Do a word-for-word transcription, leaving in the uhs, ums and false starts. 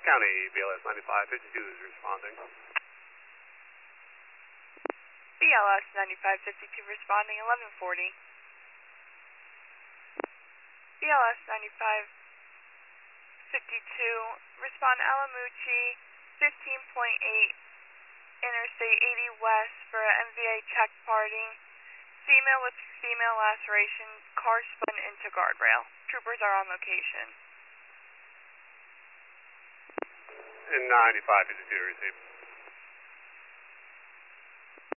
County, B L S ninety-five fifty-two is responding. B L S ninety-five fifty-two responding, eleven forty. B L S ninety-five fifty-two, respond Alamucci, fifteen point eight, Interstate eighty West for a M V A check party. Female with female laceration, car spun into guardrail. Troopers are on location. And ninety-five fifty-two received.